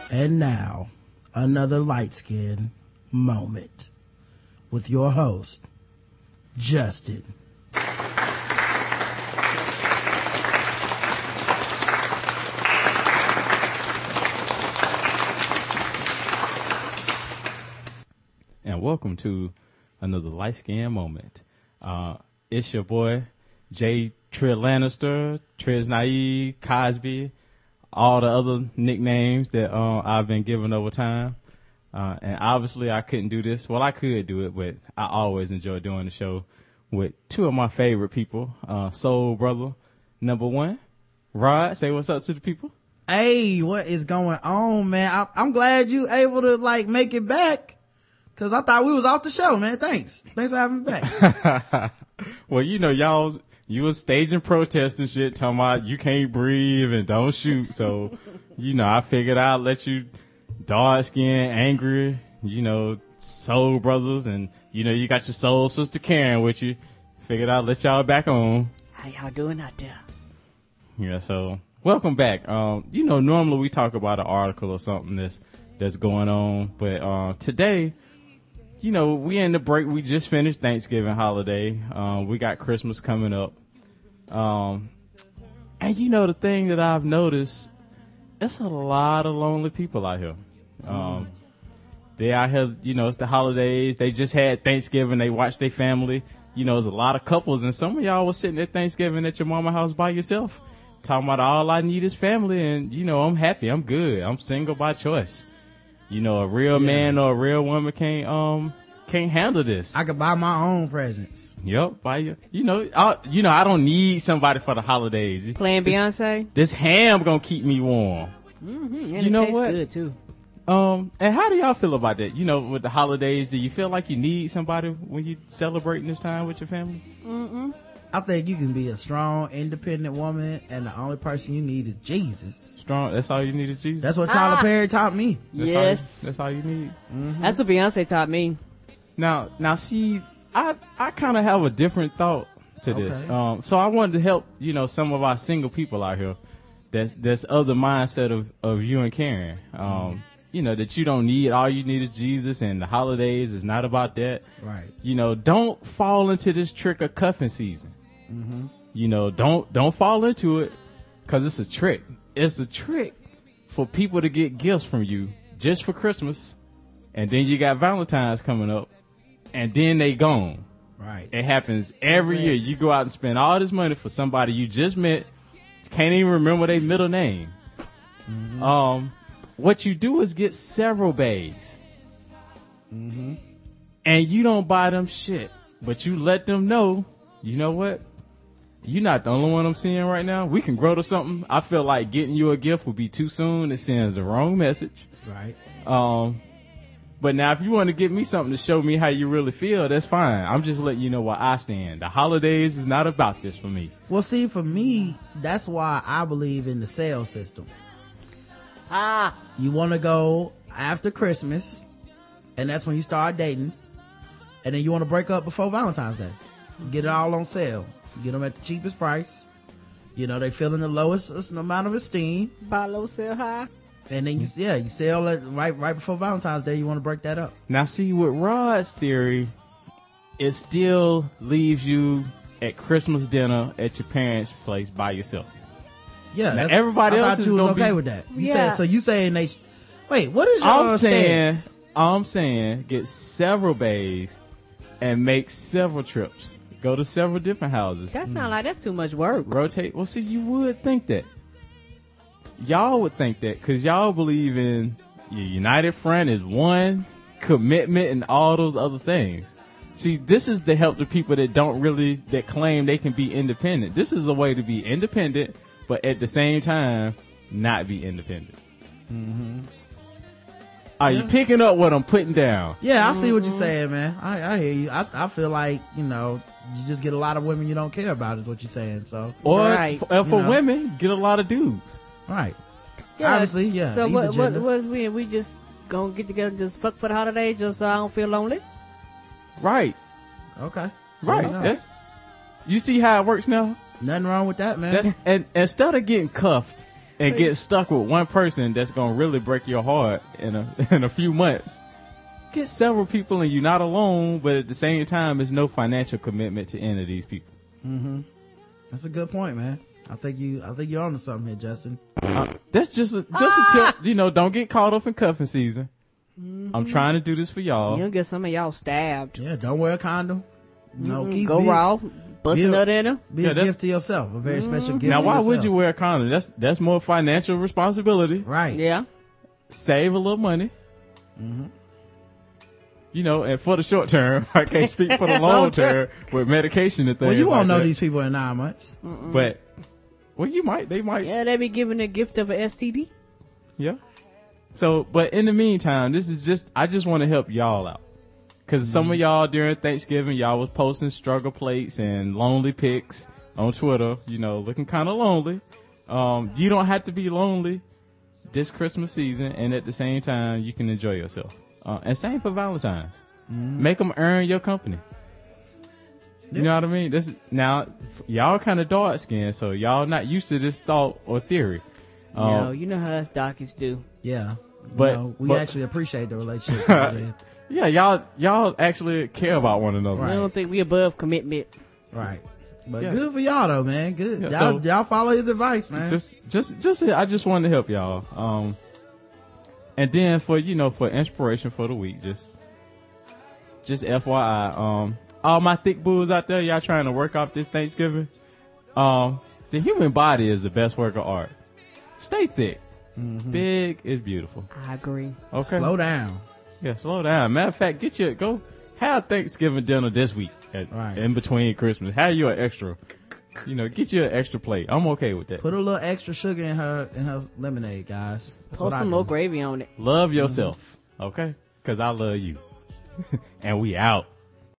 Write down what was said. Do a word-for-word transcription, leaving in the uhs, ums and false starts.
And now, another light skin moment with your host, Justin. And welcome to another light skin moment. Uh, it's your boy, Jay Trill Lannister, Triz Naive, Cosby, all the other nicknames that uh, I've been given over time. Uh, and obviously I couldn't do this. Well, I could do it, but I always enjoy doing the show with two of my favorite people. Uh, Soul Brother, number one. Rod, say what's up to the people. Hey, what is going on, man? I, I'm glad you able to, like, make it back. Cause I thought we was off the show, man. Thanks. Thanks for having me back. Well, you know, y'all, you was staging protests and shit, talking about you can't breathe and don't shoot. So, you know, I figured I'd let you dark skin, angry, you know, soul brothers, and, you know, you got your soul sister Karen with you. Figured I'd let y'all back on. How y'all doing out there? Yeah, so welcome back. Um, you know, normally we talk about an article or something that's, that's going on, but, uh, today, you know, we in the break. We just finished Thanksgiving holiday. Um, we got Christmas coming up. Um, and you know, the thing that I've noticed, it's a lot of lonely people out here. Um, they out here, you know, it's the holidays. They just had Thanksgiving. They watched their family. You know, there's a lot of couples, and some of y'all was sitting at Thanksgiving at your mama house by yourself, talking about all I need is family, and, you know, I'm happy. I'm good. I'm single by choice. You know, a real yeah. man or a real woman can't um can't handle this. I could buy my own presents. Yep, buy your. You know, I, you know, I don't need somebody for the holidays. Playing this, Beyonce. This ham gonna keep me warm. Mm-hmm. And you it know tastes what? good too. Um, and how do y'all feel about that? You know, with the holidays, do you feel like you need somebody when you celebrating this time with your family? Mm-mm. I think you can be a strong, independent woman, and the only person you need is Jesus. Strong. That's all you need is Jesus. That's what Tyler ah. Perry taught me. That's yes, all you, that's all you need. Mm-hmm. That's what Beyonce taught me. Now, now, see, I I kind of have a different thought to okay. this. Um, so I wanted to help, you know, some of our single people out here. That's that's of the mindset of of you and Karen. Um, mm-hmm. You know, that you don't need, all you need is Jesus, and the holidays is not about that. Right. You know, don't fall into this trick of cuffing season. Mm-hmm. You know, don't don't fall into it, because it's a trick. It's a trick for people to get gifts from you just for Christmas, and then you got Valentine's coming up, and then they gone. Right. It happens every right. year. You go out and spend all this money for somebody you just met, can't even remember their middle name. Mm-hmm. Um, what you do is get several bags, mm-hmm. and you don't buy them shit, but you let them know, you know what? You're not the only one I'm seeing right now. We can grow to something. I feel like getting you a gift would be too soon. It sends the wrong message. Right. Um, but now if you want to give me something to show me how you really feel, that's fine. I'm just letting you know where I stand. The holidays is not about this for me. Well, see, for me, that's why I believe in the sale system. Ah. You want to go after Christmas, and that's when you start dating, and then you want to break up before Valentine's Day. Get it all on sale. Get them at the cheapest price. You know, they feeling the lowest amount of esteem. Buy low, sell high. And then you, yeah, you sell it right, right before Valentine's Day. You want to break that up. Now, see, with Rod's theory, it still leaves you at Christmas dinner at your parents' place by yourself. Yeah, now, everybody I else thought is you was gonna okay be, with that. You yeah. said, so you saying they? Sh- Wait, what is your I'm saying? stance? I'm saying get several bays and make several trips. Go to several different houses. That sounds mm. like that's too much work. Rotate. Well, see, you would think that. Y'all would think that because y'all believe in your united front is one, commitment, and all those other things. See, this is to help the people that don't really, that claim they can be independent. This is a way to be independent, but at the same time, not be independent. Mm-hmm. Are yeah. you picking up what I'm putting down? Yeah, I see what you're saying, man. I, I hear you. I, I feel like, you know, you just get a lot of women you don't care about is what you're saying. So, or right. for, uh, for know. women, get a lot of dudes. Right. Yeah. Obviously, yeah. So what, what, what's we, we just gonna get together and just fuck for the holiday just so I don't feel lonely? Right. Okay. Right. You That's, you see how it works now? Nothing wrong with that, man. That's, and instead of getting cuffed and get stuck with one person that's gonna really break your heart in a in a few months. Get several people and you're not alone, but at the same time, there's no financial commitment to any of these people. Mm-hmm. That's a good point, man. I think you, I think you're onto something here, Justin. Uh, that's just a, just ah! a tip. You know, don't get caught up in cuffing season. Mm-hmm. I'm trying to do this for y'all. You'll get some of y'all stabbed. Yeah, don't wear a condom. No, mm-hmm. keep go be, raw, bust a nut in her. Be yeah, a gift to yourself, a very mm-hmm. special gift. Now, to why yourself. would you wear a condom? That's that's more financial responsibility, right? Yeah, save a little money. Mm-hmm. You know, and for the short term, I can't speak for the long term with medication and things. Well, you won't like know that. these people in nine months, Mm-mm. but well, you might. They might. Yeah, they be giving a gift of a S T D. Yeah. So, but in the meantime, this is just, I just want to help y'all out. Cause mm-hmm. some of y'all during Thanksgiving, y'all was posting struggle plates and lonely pics on Twitter, you know, looking kind of lonely. Um, you don't have to be lonely this Christmas season. And at the same time, you can enjoy yourself. Uh, and same for Valentine's. Mm-hmm. Make them earn your company. You yep. know what I mean? This is, now, y'all kind of dark skinned, so y'all not used to this thought or theory. Um, no, you know how us darkies do. Yeah, but you know, we but, actually appreciate the relationship. Yeah, y'all y'all actually care about one another. Right. I don't think we above commitment. Right, but yeah. good for y'all though, man. Good, yeah, y'all so, y'all follow his advice, man. Just just just I just wanted to help y'all. Um, and then for you know for inspiration for the week, just just F Y I, um, all my thick bulls out there, y'all trying to work off this Thanksgiving. Um, the human body is the best work of art. Stay thick. Mm-hmm. Big is beautiful. I agree. Okay. Slow down. Yeah, slow down. Matter of fact, get your, go have Thanksgiving dinner this week. At, right. In between Christmas. Have you an extra, you know, get you an extra plate. I'm okay with that. Put a little extra sugar in her, in her lemonade, guys. Put some more gravy on it. Love yourself. Mm-hmm. Okay? Cause I love you. And we out.